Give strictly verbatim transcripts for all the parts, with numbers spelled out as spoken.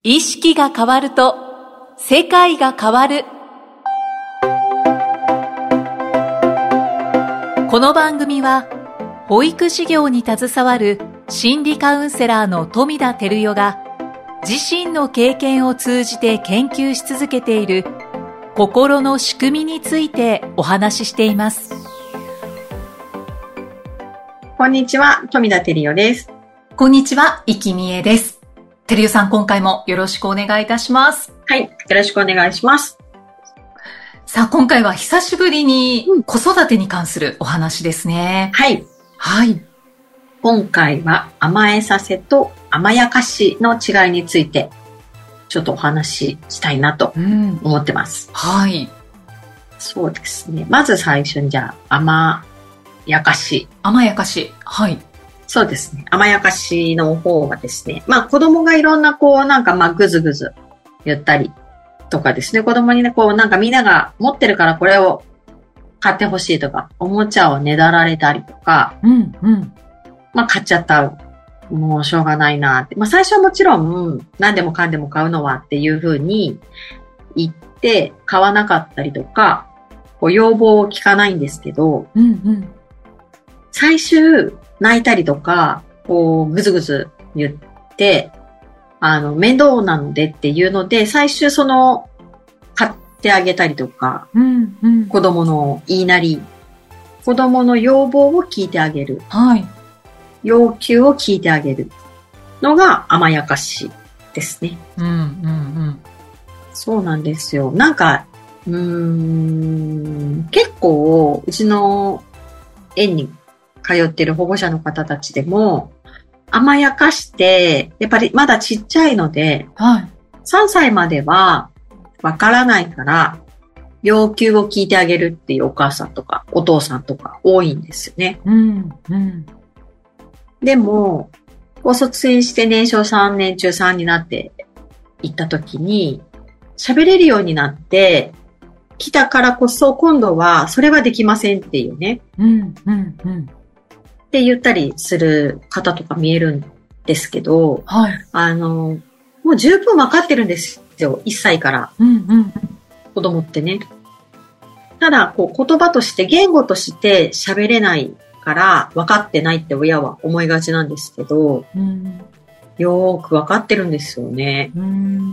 意識が変わると世界が変わる。この番組は保育事業に携わる心理カウンセラーの富田照代が自身の経験を通じて研究し続けている心の仕組みについてお話ししています。 こんにちは、富田照代です。 こんにちは、生きみえです。照代さん、今回もよろしくお願いいたします。 はい、よろしくお願いします。 さあ、今回は久しぶりに子育てに関するお話ですね。 はい。 はい。 今回は甘えさせと甘やかしの違いについてちょっとお話ししたいなと思ってます。 うん、はい。 そうですね。まず最初にじゃあ甘やかし。 甘やかし。はい。 そうですね。甘やかしの方はですね、まあ子供がいろんなこうなんかまあぐずぐず言ったりとかですね、子供にねこうなんかみんなが持ってるからこれを買ってほしいとか、おもちゃをねだられたりとか、 うんうん。 まあ買っちゃった。もうしょうがないなって。まあ最初はもちろん何でもかんでも買うのはっていうふうに言って買わなかったりとか、こう要望を聞かないんですけど、 うんうん、 最終泣いたりとか、こうぐずぐず言って、あの面倒なのでっていうので、最終その買ってあげたりとか、 うんうん、 子供の言いなり、子供の要望を聞いてあげる。 はい。 要求を聞いてあげるのが甘やかしですね。 うんうんうん。 そうなんですよ。なんか、うーん、結構、うちの園に通ってる保護者の方たちでも、甘やかして、やっぱりまだちっちゃいので、 はい、 さんさいまではわからないから、要求を聞いてあげるっていうお母さんとかお父さんとか多いんですよね。 うんうん、 でも、高卒園して年少さんねん中さんになっていったときに、喋れるようになってきたからこそ今度はそれはできませんっていうね。 うんうんうん。 って言ったりする方とか見えるんですけど、 はい、 あの、もう十分わかってるんですよ。いっさいから。 うんうん、 子供ってね。ただ、こう言葉として言語として喋れないから分かってないって親は思いがちなんですけど、 うん、 よーく分かってるんですよね。 うん、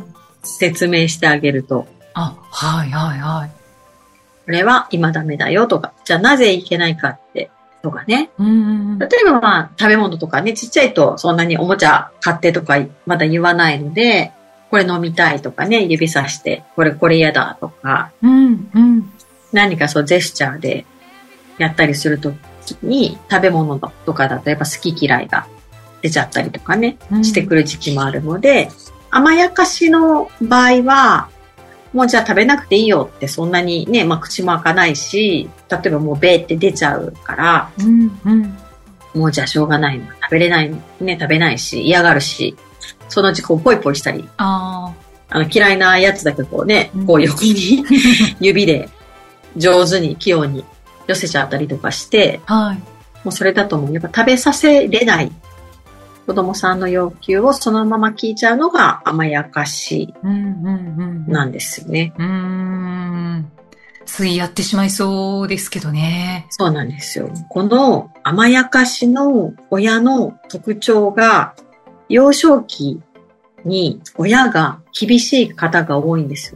説明してあげると。 あ、はいはいはい。 これは今ダメだよとか、じゃあなぜいけないかってとかね。 うん、 例えばまあ食べ物とかね、ちっちゃいとそんなにおもちゃ買ってとかまだ言わないので、これ飲みたいとかね、指さして、これこれ嫌だとか、 うんうん、 何かそうジェスチャーでやったりするときに食べ物とかだとやっぱ好き嫌いが出ちゃったりとかね、してくる時期もあるので、甘やかしの場合は、もうじゃあ食べなくていいよってそんなにね、まあ口も開かないし、例えばもうベーって出ちゃうから、 うんうん、 もうじゃあしょうがないの。食べれないね、食べないし、嫌がるし、そのうちこうポイポイしたり、 ああの嫌いなやつだけこうね、こう横に指で上手に器用に寄せちゃったりとかして、 はい、 もうそれだともうやっぱ食べさせれない子供さんの要求をそのまま聞いちゃうのが甘やかしなんですよね。 うんうんうん、うーん、ついやってしまいそうですけどね。 そうなんですよ。この甘やかしの親の特徴が、幼少期に親が厳しい方が多いんですよ。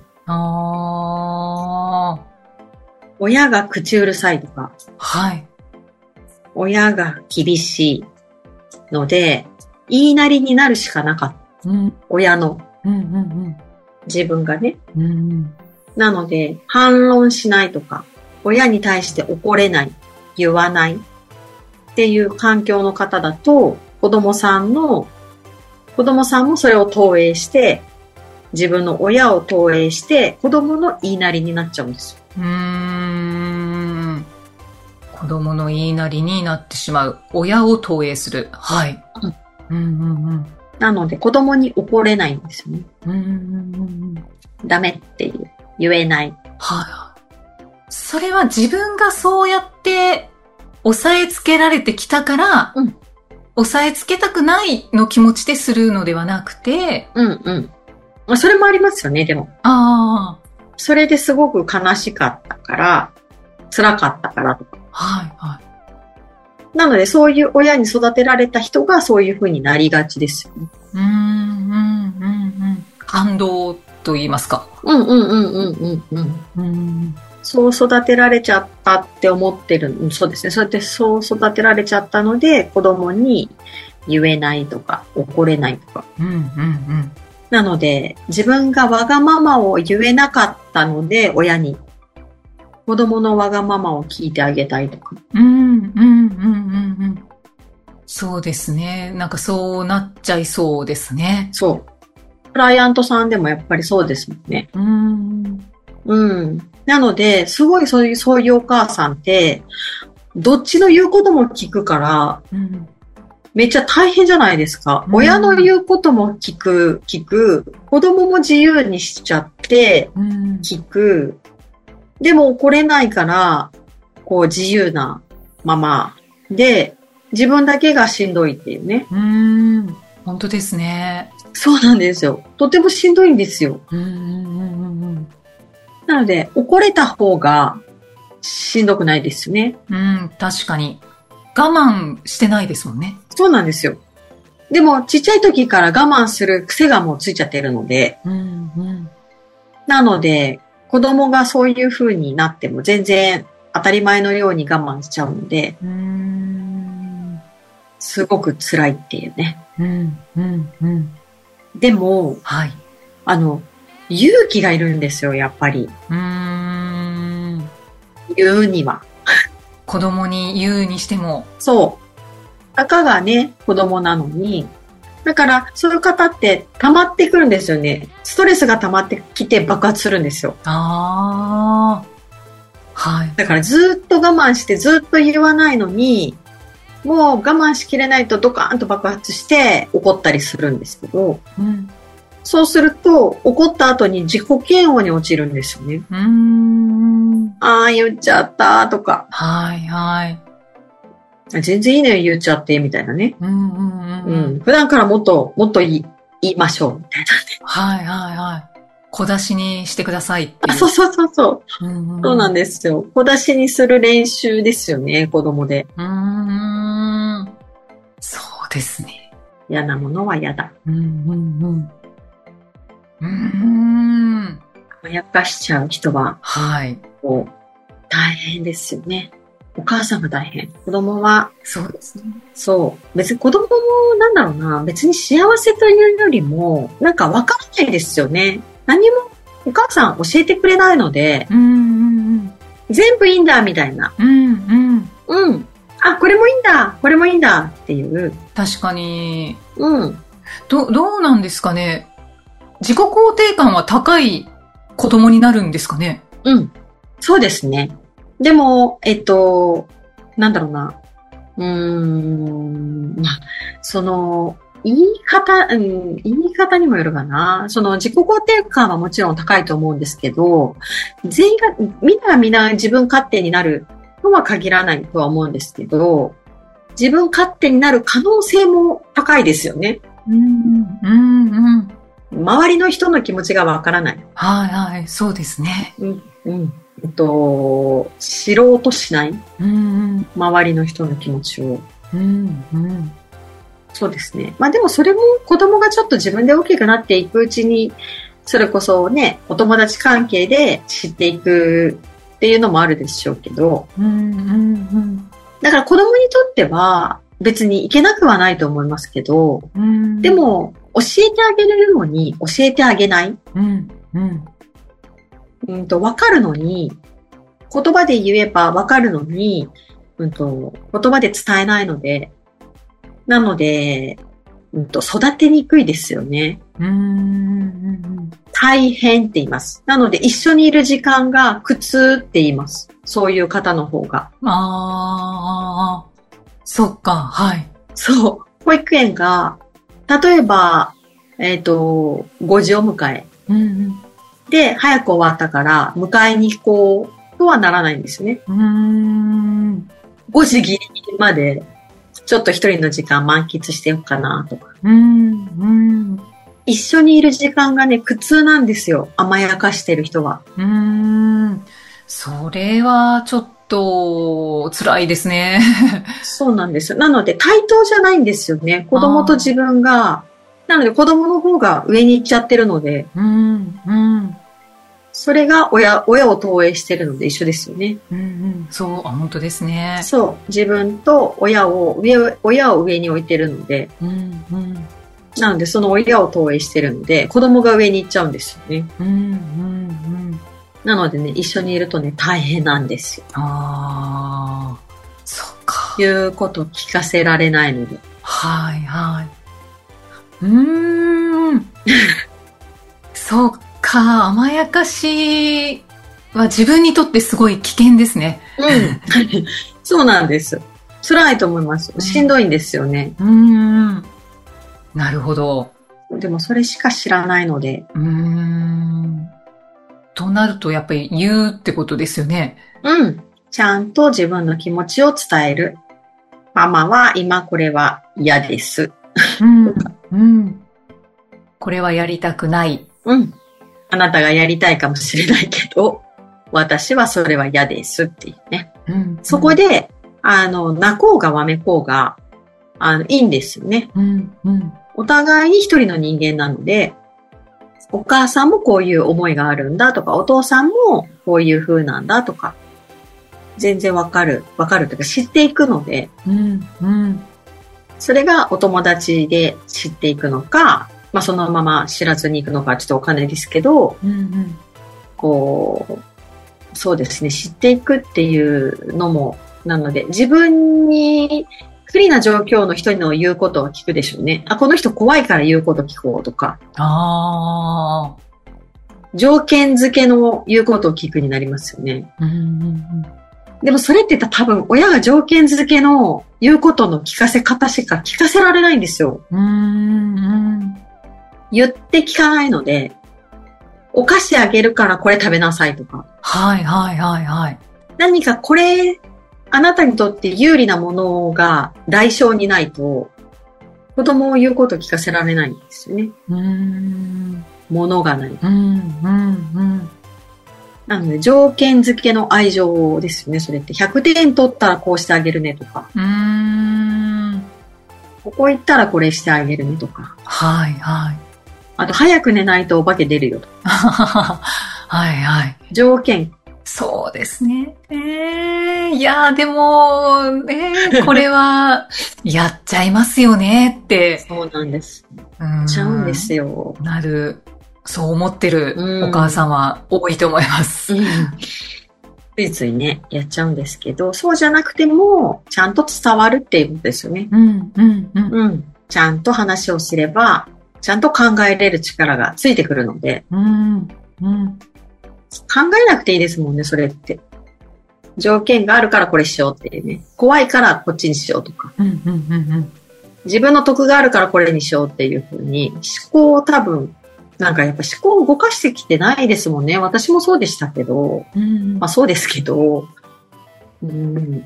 あー、 親が口うるさいとか、 はい、 親が厳しいので、言いなりになるしかなかった。うん、親の、 うんうんうん、 自分がね、 うん、 なので、反論しないとか、親に対して怒れない、言わないっていう環境の方だと、子供さんの、子供さんもそれを投影して、自分の親を投影して、子供の言いなりになっちゃうんですよ。 うーん、子供の言いなりになってしまう。親を投影する。はい。 うんうんうんうん、 なので、子供に怒れないんですよね。 うんうんうん、 ダメっていう。言えない。 はい。それは自分がそうやって押さえつけられてきたから、うん、押さえつけたくないの気持ちでするのではなくて、 うんうん、 まあ、それもありますよね、でも。 ああ。 それですごく悲しかったから、辛かったからとか。 はいはい。 なので、そういう親に育てられた人がそういう風になりがちですよね。 うーん、うん、うん、うん。感動と言いますか。 うんうんうんうんうんうん。うんそう育てられちゃったって思ってる。そうですね。そうやってそう育てられちゃったので、子供に言えないとか、怒れないとか。 うんうんうん。 なので、自分がわがままを言えなかったので、親に。子供のわがままを聞いてあげたいとか。 うんうんうんうんうん。そうですね。なんかそうなっちゃいそうですね。 そう。クライアントさんでもやっぱりそうですもんね。 うん。 うん。なので、すごいそういう、そういうお母さんって、どっちの言うことも聞くから、うん、めっちゃ大変じゃないですか。うん、親の言うことも聞く、聞く。子供も自由にしちゃって、聞く。うん、でも怒れないから、こう自由なままで、自分だけがしんどいっていうね。 うん。本当ですね。 そうなんですよ。とてもしんどいんですよ。 うんうんうんうん、 なので、怒れた方がしんどくないですよね。 うん、確かに。我慢してないですもんね。 そうなんですよ。でも、ちっちゃい時から我慢する癖がもうついちゃってるので。うんうん、なので、子供がそういう風になっても全然当たり前のように我慢しちゃうので、うーんすごく辛いっていうね。うんうんうん、でも、はい、あの、勇気がいるんですよ、やっぱり。うーん言うには。 子供に言うにしても。 そう。たかがね、子供なのに。だから、そういう方って溜まってくるんですよね。ストレスが溜まってきて爆発するんですよ。 ああ。はい。 だからずっと我慢してずっと言わないのに、もう我慢しきれないとドカーンと爆発して怒ったりするんですけど、うん、そうすると怒った後に自己嫌悪に陥るんですよね。うーんああ、言っちゃったとか。 はいはい。 全然いいのよ、言っちゃって、みたいなね。うんうんうんうん、普段からもっと、もっと言い、言いましょう、みたいなね。 はいはいはい。小出しにしてくださいっていう。 あ、そうそうそうそう、うんうん。そうなんですよ。小出しにする練習ですよね、子供で。 うーん。そうですね。 嫌なものは嫌だ。うんうんうん。 うーん。 甘やかしちゃう人は、 はい。 こう、大変ですよね。お母さんが大変。子供は、 そうですね。 そう。別に子供も、なんだろうな、別に幸せというよりも、なんかわからないですよね。何もお母さん教えてくれないので、うんうんうん、全部いいんだ、みたいな。うんうん。うん。あ、これもいいんだ、これもいいんだ、っていう。 確かに。 うん。 ど、どうなんですかね。自己肯定感は高い子供になるんですかね。 うん。そうですね。でも、えっと、なんだろうな。うーん、まあ、その、言い方、うん、言い方にもよるかな。その自己肯定感はもちろん高いと思うんですけど、全員が、みんながみんな自分勝手になるとは限らないとは思うんですけど、自分勝手になる可能性も高いですよね。うん、うん、うん。周りの人の気持ちがわからない。 はいはい、そうですね。 うん、うん。えっと、知ろうとしない、うんうん、周りの人の気持ちを、うんうん、そうですね。まあでもそれも子供がちょっと自分で大きくなっていくうちに、それこそね、お友達関係で知っていくっていうのもあるでしょうけど、うんうんうん、だから子供にとっては別にいけなくはないと思いますけど、うん、でも教えてあげれるのに教えてあげない。うんうんうんと、わかるのに、言葉で言えばわかるのに、うんと、言葉で伝えないので、なので、うんと、育てにくいですよね。うーん大変って言います。なので、一緒にいる時間が苦痛って言います。そういう方の方が。 ああ、そっか、はい。 そう。保育園が、例えば、えっと、ごじを迎え。うんうんで、早く終わったから、迎えに行こうとはならないんですね。うーんごじギリギリまで、ちょっと一人の時間満喫してようかなとか。うんうん一緒にいる時間がね、苦痛なんですよ。甘やかしてる人は。 うーん。それはちょっと辛いですね。 そうなんです。なので対等じゃないんですよね。子供と自分が。なので子供の方が上に行っちゃってるので。 うん、うん。 それが親、親を投影してるので一緒ですよね。 うんうん、そう、あ、本当ですね。 そう。自分と親を上、親を上に置いてるので。 うん、うん。 なのでその親を投影してるので、子供が上に行っちゃうんですよね。 うん、うん、うん。 なのでね、一緒にいるとね、大変なんですよ。 ああ、そっか。 いうことを聞かせられないので。 はい、はい。うーん。そうか、甘やかしは自分にとってすごい危険ですね。 うん。そうなんです。辛いと思います。しんどいんですよね。 うん。うーん。なるほど。 でもそれしか知らないので。 うーん。となるとやっぱり言うってことですよね。 うん。ちゃんと自分の気持ちを伝える。ママは今これは嫌です。 うん。うん。これはやりたくない。 うん。あなたがやりたいかもしれないけど、私はそれは嫌ですっていうね。うん、そこで、あの、泣こうがわめこうが、あの、いいんですよね。うんうん、お互いに一人の人間なので、お母さんもこういう思いがあるんだとか、お父さんもこういう風なんだとか、全然わかる、わかるというか知っていくので、うんうん、それがお友達で知っていくのか、まあ、そのまま知らずに行くのかちょっとお金ですけど、うんうん、こう、そうですね、知っていくっていうのも、なので、自分に不利な状況の人の言うことを聞くでしょうね。あ、この人怖いから言うこと聞こうとか。ああ。条件付けの言うことを聞くになりますよね。うんうんうん、でもそれって言ったら多分親が条件付けの言うことの聞かせ方しか聞かせられないんですよ。うんうん言って聞かないので、お菓子あげるからこれ食べなさいとか。はいはいはいはい。何かこれ、あなたにとって有利なものが代償にないと、子供を言うことを聞かせられないんですよね。うーん。ものがない。うんうんうん。なので条件付けの愛情ですよね、それって。ひゃくてん取ったらこうしてあげるねとか。うーん。ここ行ったらこれしてあげるねとか。はいはい。あと、早く寝ないとお化け出るよと。はいはい。条件。そうですね。えー、いやーでも、えー、これは、やっちゃいますよねって。そうなんです。やっちゃうんですよ。なる。そう思ってるお母さんは多いと思います。うん、ついついね、やっちゃうんですけど、そうじゃなくても、ちゃんと伝わるっていうことですよね。うん、うん、うん。うん。ちゃんと話をすれば、ちゃんと考えれる力がついてくるので、うんうん、考えなくていいですもんね、それって。条件があるからこれしようっていうね。怖いからこっちにしようとか、うんうんうんうん。自分の得があるからこれにしようっていうふうに、思考を多分、なんかやっぱ思考を動かしてきてないですもんね。私もそうでしたけど、うん、まあそうですけど、うん、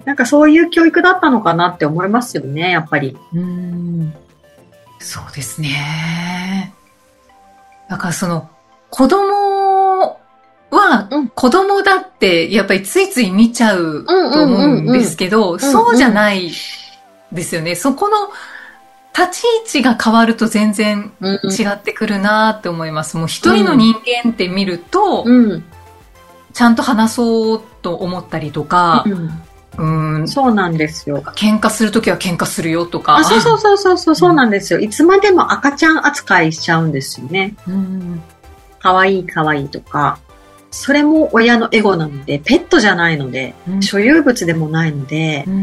なんかそういう教育だったのかなって思いますよね、やっぱり。うんそうですね。だからその、子供は、子供だって、やっぱりついつい見ちゃうと思うんですけど、そうじゃないですよね。そこの立ち位置が変わると全然違ってくるなって思います。もう一人の人間って見ると、うん、ちゃんと話そうと思ったりとか、うんうん、そうなんですよ。喧嘩するときは喧嘩するよとか。あ、そうそうそうそうそう、そうなんですよ。いつまでも赤ちゃん扱いしちゃうんですよね。うん。かわいいかわいいとか。それも親のエゴなので、ペットじゃないので、うん、所有物でもないので、うんうん、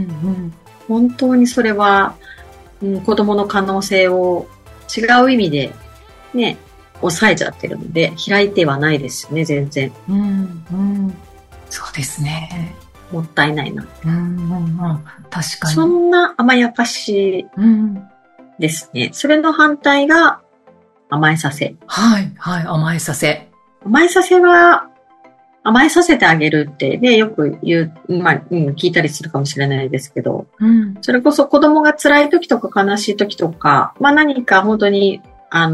本当にそれは、うん、子供の可能性を違う意味で、ね、抑えちゃってるので、開いてはないですよね、全然。うんうん、そうですね。もったいないな。うんうんうん、確かに。そんな甘やかしですね。うん、それの反対が甘えさせ。はいはい、甘えさせ。甘えさせは、甘えさせてあげるってね、よく言う、まあ、うん、聞いたりするかもしれないですけど、うん、それこそ子供が辛い時とか悲しい時とか、まあ何か本当に、あの、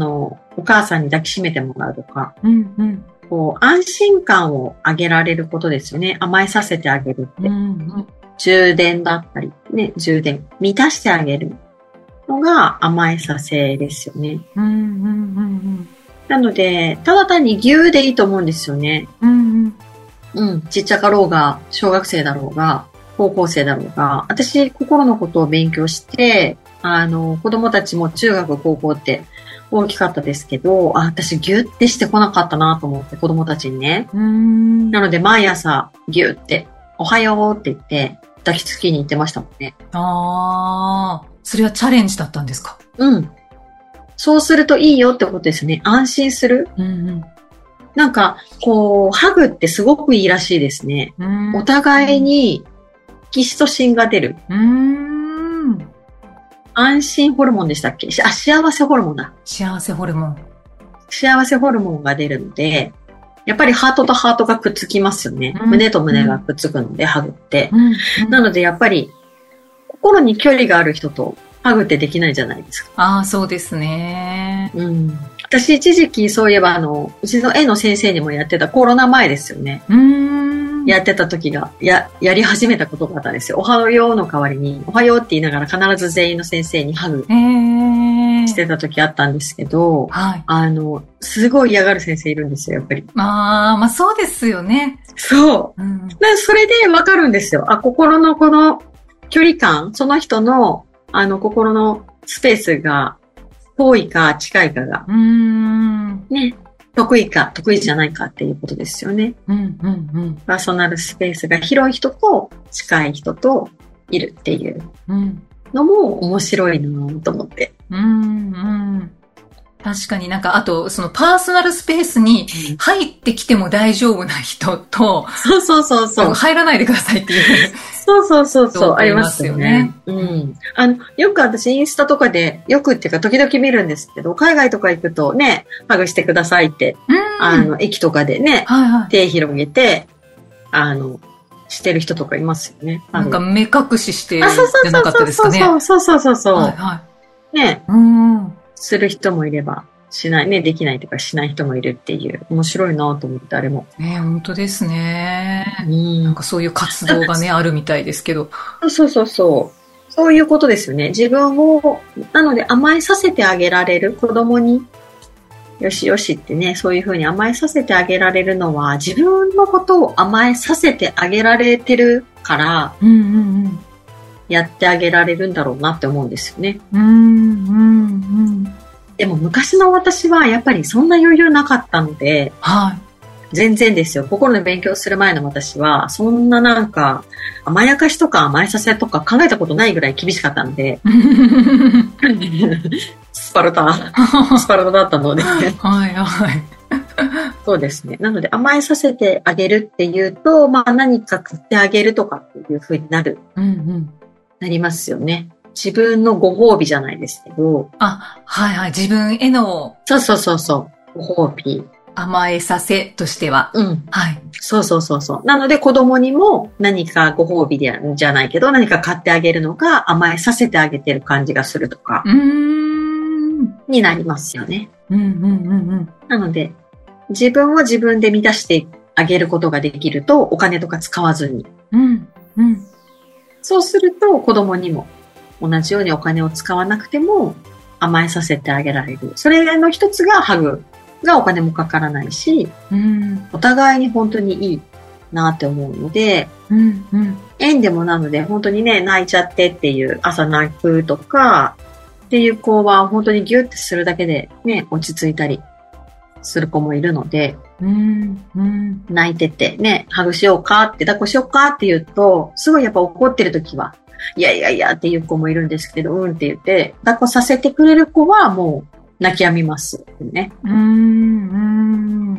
お母さんに抱きしめてもらうとか、 うんうん、 こう安心感をあげられることですよね。甘えさせてあげるって。 うんうん、 充電だったり、ね、充電、満たしてあげるのが甘えさせですよね。 うんうんうんうん、 なので、ただ単に牛でいいと思うんですよね。 うんうん、 うん、ちっちゃかろうが、小学生だろうが、高校生だろうが、私、心のことを勉強して、あの、子供たちも中学、高校って大きかったですけど、あ、私ギュッてしてこなかったなと思って、子供たちにね。 うん、 なので、毎朝、ギュッて、おはようって言って、抱きつきに行ってましたもんね。 ああ、それはチャレンジだったんですか？ うん。そうするといいよってことですね。安心する。 うんうん、 なんか、こう、ハグってすごくいいらしいですね。 うん、 お互いに、オキシトシンが出る。 うーん、 安心ホルモンでしたっけ？あ、幸せホルモンだ。 幸せホルモン。 幸せホルモンが出るので、やっぱりハートとハートがくっつきますよね。 うん、 胸と胸がくっつくので、ハグって。 うんうん、 なので、やっぱり、心に距離がある人とハグってできないじゃないですか。 ああ、そうですね。 うん。私、一時期、そういえば、あの、うちの絵の先生にもやってたコロナ前ですよね。 うーん。 やってた時が、や、やり始めたことがあったんですよ。おはようの代わりに、おはようって言いながら必ず全員の先生にハグしてた時あったんですけど、 はい。 あの、すごい嫌がる先生いるんですよ、やっぱり。 ああ、まあそうですよね。 そう。 うん、 でそれでわかるんですよ。あ、心のこの距離感、その人の、あの、心のスペースが遠いか近いかが、 うーん、 ね、得意か得意じゃないかっていうことですよね。 うんうんうん、 パーソナルスペースが広い人と近い人といるっていうのも面白いなと思って。 うんうん、確かになんか、あと、そのパーソナルスペースに入ってきても大丈夫な人と、 そうそうそうそう。 入らないでくださいっていう。 そうそうそうそう、ありますよね。 うん。 あの、よく私インスタとかで、よくっていうか時々見るんですけど、海外とか行くとね、ハグしてくださいって、あの、駅とかでね、はいはい、手広げて、あの、してる人とかいますよね。 なんか目隠ししてじゃなかったですかね。 そうそうそうそう。 はいはい、 ね、うん、する人もいれば、しない、ね、できないとかしない人もいるっていう、面白いなと思って、あれも。 ね、本当ですね。うん。なんかそういう活動がね、あるみたいですけど。 そうそうそう。そういうことですよね。自分を、なので甘えさせてあげられる子供に、よしよしってね、そういうふうに甘えさせてあげられるのは、自分のことを甘えさせてあげられてるから、 うんうんうん、 やってあげられるんだろうなって思うんですよね。 うんうんうん、 でも昔の私はやっぱりそんな余裕なかったので、 はい、 全然ですよ。心の勉強する前の私は、そんななんか、甘やかしとか甘えさせとか考えたことないぐらい厳しかったので、スパルタ、スパルタだったので、はいはい。 そうですね。なので甘えさせてあげるっていうと、まあ何か買ってあげるとかっていう風になる、 うんうん、 なりますよね。自分のご褒美じゃないですけど。 あ、はいはい。自分への。 そうそうそうそう。ご褒美。 甘えさせとしては。 うん。 はい。 そうそうそうそう。なので子供にも何かご褒美でじゃないけど、何か買ってあげるのが甘えさせてあげてる感じがするとか。 うーん。 になりますよね。 うんうんうんうん。 なので、自分を自分で満たしてあげることができると、お金とか使わずに。 うんうん。 そうすると子供にも同じようにお金を使わなくても甘えさせてあげられる。それの一つがハグがお金もかからないし、 うん、 お互いに本当にいいなって思うので、 うんうん、 縁でもなので本当にね、泣いちゃってっていう朝泣くとかっていう子は本当にギュッてするだけでね、落ち着いたりする子もいるので、 うんうん、 泣いててね、ハグしようかって抱っこしようかって言うと、すごいやっぱ怒ってる時は、いやいやいやっていう子もいるんですけど、うんって言って、抱っこさせてくれる子はもう泣き止みますね。 うーん、うん。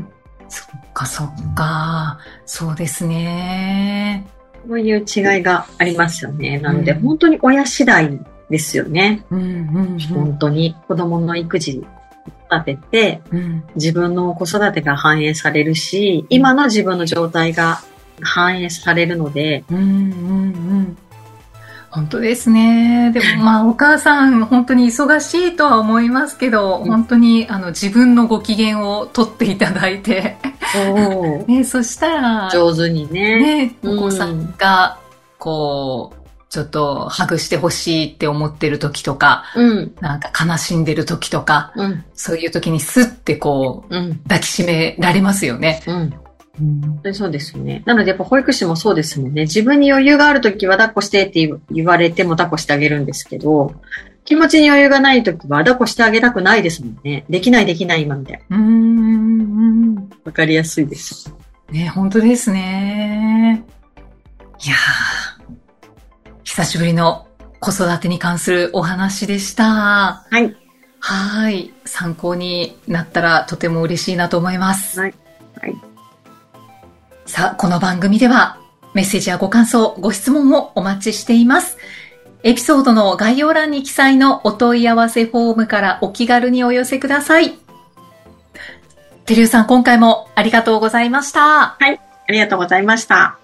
そっかそっか。そうですね。 そういう違いがありますよね。なので、うん、本当に親次第ですよね。 うんうんうん、 本当に子供の育児育てて、うん、自分の子育てが反映されるし、今の自分の状態が反映されるので、 うんうんうん、 本当ですね。でもまあお母さん本当に忙しいとは思いますけど、うん、本当にあの自分のご機嫌を取っていただいて、ね、そしたら上手にね、 ね、お子さんがこうちょっとハグしてほしいって思ってる時とか、うん、なんか悲しんでる時とか、うん、そういう時にスッてこう、うん、抱きしめられますよね。うんうん、そうですよね。なのでやっぱ保育士もそうですもんね。自分に余裕があるときは抱っこしてって言われても抱っこしてあげるんですけど、気持ちに余裕がないときは抱っこしてあげたくないですもんね。できないできない今みたいな。うーん。わかりやすいです。 ね、本当ですね。いやー、久しぶりの子育てに関するお話でした。 はい。 はい。参考になったらとても嬉しいなと思います。 はい。はい。 さあ、この番組ではメッセージやご感想、ご質問をお待ちしています。エピソードの概要欄に記載のお問い合わせフォームからお気軽にお寄せください。てるうさん、今回もありがとうございました。 はい、ありがとうございました。